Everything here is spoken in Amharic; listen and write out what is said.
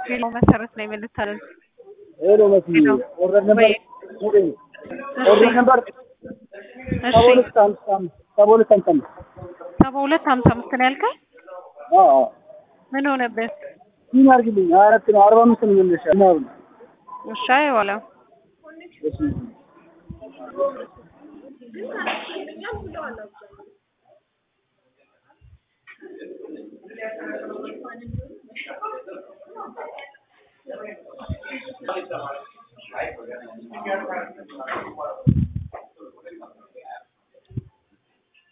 ሄሎ መሰረት ላይ መልታለን ሄሎ መሲ ኦርደር ነበር ኦርደር ነበር እሺ 7255 ነው ያልከኝ? አዎ ምን ሆነበት? ምን አርግልኝ 4 ነው 45 ነው መልሽ ነው እሺ አይዋላ እሺ